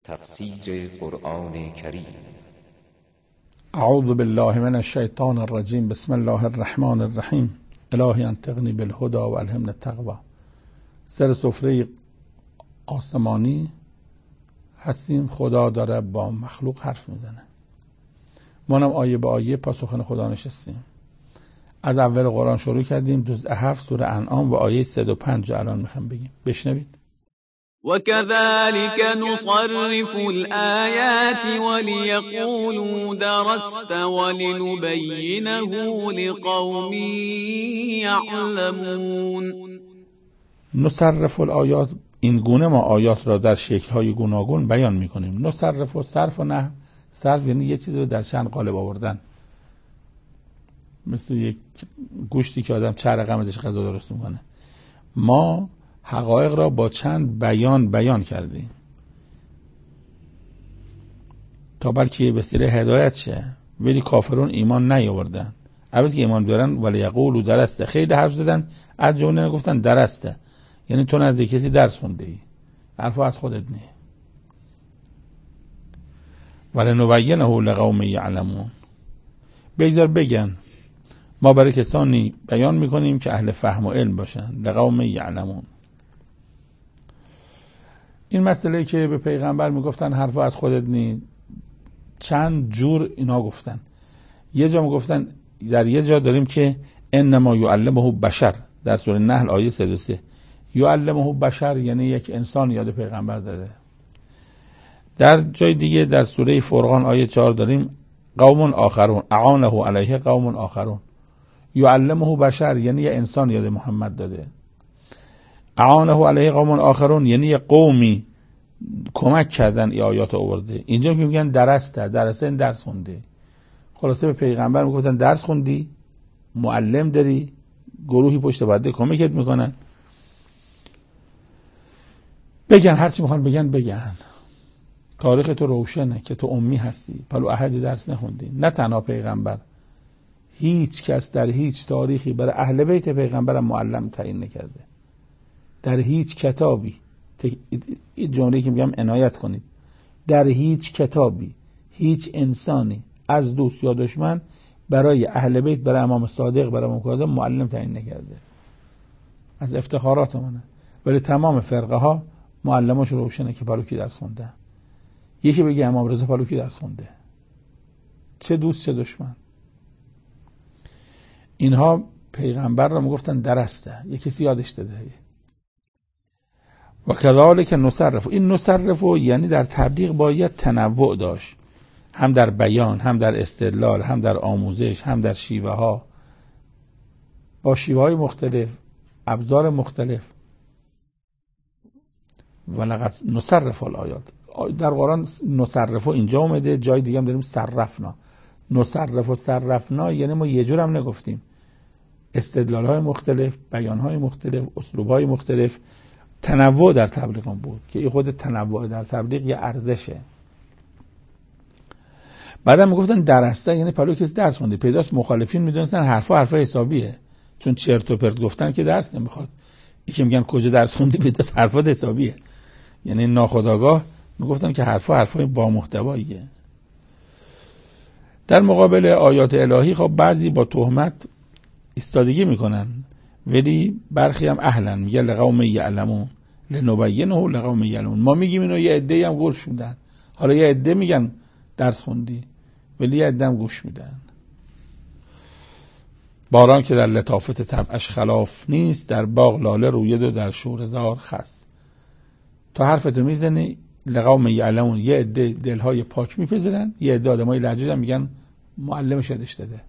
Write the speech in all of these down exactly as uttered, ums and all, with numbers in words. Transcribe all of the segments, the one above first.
تفسیر قرآن کریم. اعوذ بالله من الشیطان الرجیم. بسم الله الرحمن الرحیم. الهی انطقنی بالهدی و الهمنی التقوی. سر سفره آسمانی هستیم. خدا داره با مخلوق حرف میزنه. ما هم آیه به آیه پاسخن خدا نشستیم. از اول قرآن شروع کردیم. جزء هفت سوره انعام و آیه صد و پنج الان میخوام بگیم. بشنوید. وكذلك نصرف الآيات وليقولوا درست ولنبينه لقوم يعلمون. نصرف الآیات، این گونه ما آیات را در شکل‌های گوناگون بیان می‌کنیم. نصرف و صرف و نحو. صرف یعنی یه چیزی رو در شأن قالب آوردن، مثل یک گوشتی که آدم چه رقم ازش غذا درست می‌کنه. ما حقایق را با چند بیان بیان کردیم تا بلکه یه وسیله هدایت شه، ولی کافرون ایمان نیاوردن. عوض که ایمان بیارن ولی یقولوا درسته، خیلی حرف زدن، از جمله گفتن درسته، یعنی تو نزد کسی درس خونده ای، حرفا از خودت نه. ولی نبینه لقوم یعلمون، بگذار بگن ما برای کسانی بیان میکنیم که اهل فهم و علم باشن. لقوم یعلمون. این مسئله که به پیغمبر میگفتن حرفا از خودت نی، چند جور اینا گفتن. یه جا میگفتن، در یه جا داریم که انما یعلمه بشر، در سوره نحل آیه صد و سه. یعلمه بشر یعنی یک انسان یاد پیغمبر داده. در جای دیگه در سوره فرقان آیه چهار داریم قوم آخرون اعانه علیه قوم آخرون. یعلمه بشر یعنی یه انسان یاد محمد داده. اعانه علیه قوم آخرون یعنی یه قومی کمک کردن ای آیات آورده. اینجا که میگن درسته، درسته این درس خونده. خلاصه به پیغمبر میگفتن درس خوندی، معلم داری، گروهی پشت پرده کمکت میکنن. بگن هرچی میخوان بگن بگن. تاریخ تو روشنه که تو امی هستی، پلو احدی درس نخوندی. نه تنها پیغمبر، هیچ کس در هیچ تاریخی برای اهل بیت پیغمبر معلم تعیین نکرده. در هیچ کتابی، این جمله‌ای که میگم عنایت کنید، در هیچ کتابی هیچ انسانی از دوست یا دشمن برای اهل بیت، برای امام صادق، برای امام کاظم معلم تعیین نکرده. از افتخارات منه. ولی تمام فرقه ها معلماش روشنه که پلوکی درس خوندن. یکی بگه امام رضا پلوکی درس خونده، چه دوست چه دشمن. اینها پیغمبر را میگفتن درسته، یه کسی یادش داده. و کذالک نصرف، این نصرف یعنی در تبلیغ باید تنوع داشت، هم در بیان، هم در استدلال، هم در آموزش، هم در شیوه ها، با شیوه های مختلف، ابزار مختلف. و لقد نصرف الآیات، در قرآن نصرف اینجا اومده، جای دیگه هم داریم صرفنا. نصرف و صرفنا یعنی ما یه جور هم نگفتیم، استدلال های مختلف، بیان های مختلف، اسلوب های مختلف. تنوع در تبلیغ هم بود که این خود تنوع در تبلیغ یه ارزشه. بعدم میگفتن درسته یعنی پلو کسی درس خونده. پیداست مخالفین میدونستن حرفا حرفا حسابیه، چون چرت و پرت گفتن که درس نمیخواد. یکی میگن کجا درس خوندی، پیداست حرفات حسابیه، یعنی ناخودآگاه میگفتن که حرفا حرفای با محتواییه. در مقابل آیات الهی خب بعضی با تهمت ایستادگی میکنن، ولی برخی هم اهلن، میگه لقوم یعلمون لنبینه لقوم یعلمون. ما میگیم اینو، یه عده‌ای هم گوش میدن. حالا یه عده میگن درس خوندی، ولی یه عده هم گوش میدن. باران که در لطافت طبعش خلاف نیست، در باغ لاله روید و در شوره‌زار خس. تو حرفتو میزنی لقوم یعلمون، یه عده دلهای پاک میپذیرن، یه عده آدمای لجوج هم میگن معلمش یادش داده.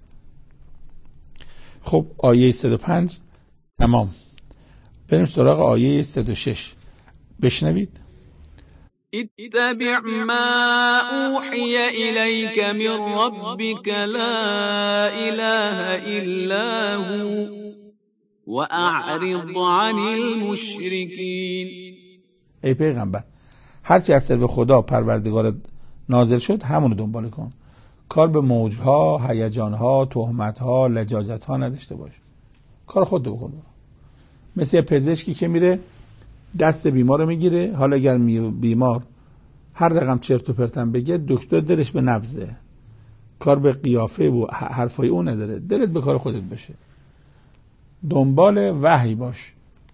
خب آیه صد و پنج تمام. بریم سراغ آیه صد و شش. بشنوید. اتبع ما اوحی الیک من ربک لا اله الا هو واعرض عن المشرکین. ای پیغمبر، هرچی از طرف خدا پروردگار نازل شد همونو دنبال کن. کار به موجها، هیجانها، تهمتها، لجاجتها نداشته باش. کار خود رو بکن. مثل یه پزشکی که میره دست بیمار رو میگیره، حالا اگر بیمار هر رقم چرت و پرتم بگه دکتر دلش به نبضه، کار به قیافه و حرفای اون نداره، دلت به کار خودت بشه، دنبال وحی باش.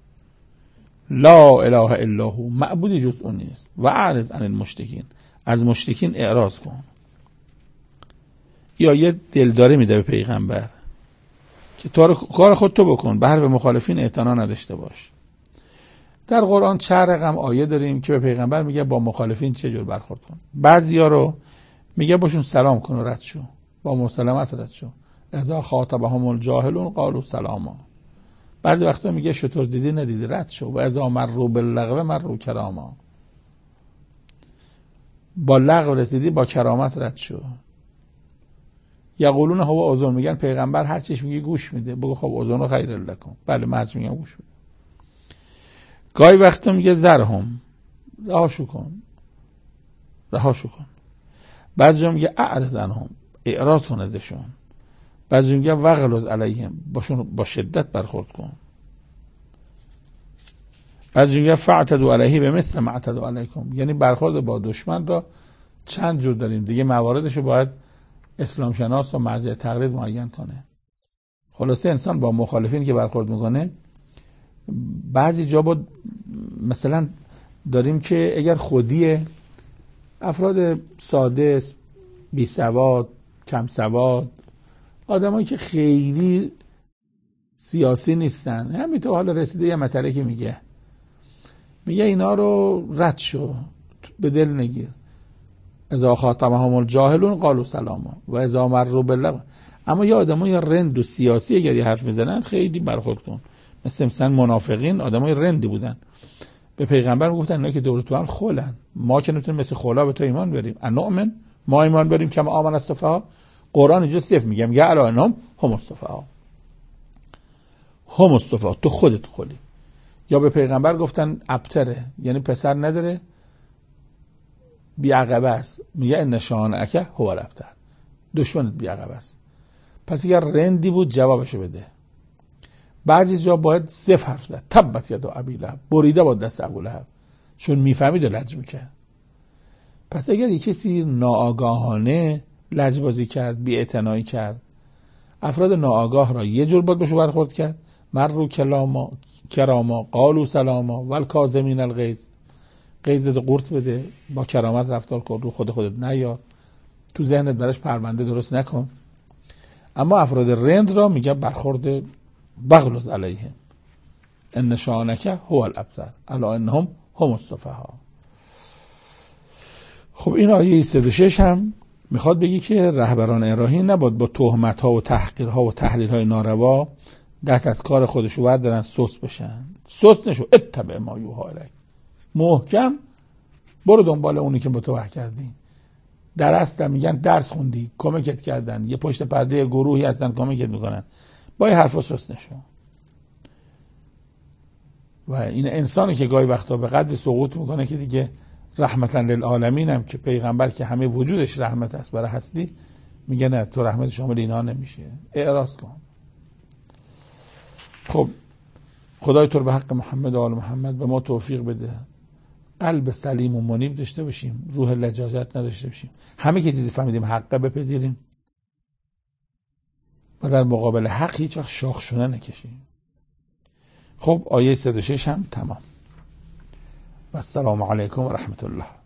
لا اله الا هو، معبودی جز اون نیست. و اعرض عن المشرکین، از مشرکین اعراض کن. یا یه دلداری میده به پیغمبر که تو کار خود تو بکن، به حرف مخالفین اعتنا نداشته باش. در قرآن چند رقم آیه داریم که به پیغمبر میگه با مخالفین چه جور برخورد کن. بعضیا رو میگه باشون سلام کن و رد شو، با مسالمت رد شو. اذا خاطبهم الجاهلون قالوا سلاما. بعضی وقتا میگه شطور دیدی ندیدی رد شو. و اذا مروا باللغو مروا کراما. با لغو رسیدی با کرامت رد شو. یقولون هو اذن، میگن پیغمبر هر چیش میگه گوش میده. بگو خب اذن خیر لکم، بله من میگم گوش میده. گاهی وقتا میگه زرهم، رهاشو کن، رهاشو کن. بعضی جا میگه اعرض عنهم، اعراض کن ازشون. بعضی میگه وغلظ علیهم، باشون با شدت برخورد کن. بعضی میگه فاعتدوا علیه بمثل ما اعتدوا علیکم، یعنی برخورد با دشمن را چند جور داریم دیگه، مواردشو باید اسلام شناس و مرجع تقلید معین کنه. خلاصه انسان با مخالفین که برخورد میکنه، بعضی جا با مثلا داریم که اگر خودی افراد ساده، بی سواد، کم سواد، آدمایی که خیلی سیاسی نیستن، همینطور حالا رسیده یه مطلعه که میگه میگه اینا رو رد شو، به دل نگیر. اذا خاطبهم الجاهلون قالوا سلاما و اذا مروا باللغو. اما یه آدمای رند و سیاسی اگر یه حرف میزنن خیلی برخورد کن. مثل مثلا منافقین آدمای رندی بودن، به پیغمبر میگفتن اینا که دور تو هم خولن، ما که نمیتونیم مثل خولا به تو ایمان بریم. انؤمن، ما ایمان بریم که ما آمن السفها. قرآن اینجا صف میگم یا الا انهم هم السفها، هم السفها، تو خودت خولی. یا به پیغمبر گفتن ابتره، یعنی پسر نداره، بی عقبه است. میگه ان شانئک هو الابتر، دشمنت بی عقبه است. پس اگر رندی بود جوابشو بده. بعضی جا باید صف حرف زد، تبت یدا ابی لهب، بریده با دست ابو لهب، چون میفهمید و لج میکرد. پس اگر یک کسی ناآگاهانه لجبازی کرد، بی اعتنایی کرد، افراد ناآگاه را یه جور باید بهشون برخورد کرد. مروا کلاما کراما قالوا سلاما والکاظمین الغیظ، غیظ رو قورت بده، با کرامت رفتار کن، رو خود خودت نیار، تو ذهنت براش پرونده درست نکن. اما افراد رند را میگه برخورد بغلظ علیهم، ان شانک هو الابتر الا انهم هم السفها. خب این آیه صد و شش هم میخواد بگی که رهبران الهی نباید با تهمت ها و تحقیرها و تحلیل های ناروا دست از کار خودشو بردارن، سست بشن. سست نشو، اتبع ما یوحی الیک، محکم برو دنبال اونی که با تو وحی کردی. در اصل میگن درس خوندی، کمکت کردن، یه پشت پرده گروهی هستن کمکت میکنن، با این حرفا سست نشو. و این انسانی که گاهی وقتا به قدر سقوط میکنه که دیگه رحمتا للعالمین هم که پیغمبر که همه وجودش رحمت است برای هستی، میگه نه تو رحمت شامل اینا نمیشه، اعراض کن. خب خدای تو رو به حق محمد و آل محمد به ما توفیق بده، قلب سلیم و منیب داشته باشیم، روح لجاجت نداشته باشیم، همه که چیزی فهمیدیم حقه بپذیریم و در مقابل حق هیچ وقت شاخ شونه نکشیم. خب آیه صد و شش هم تمام. و السلام علیکم و رحمت الله.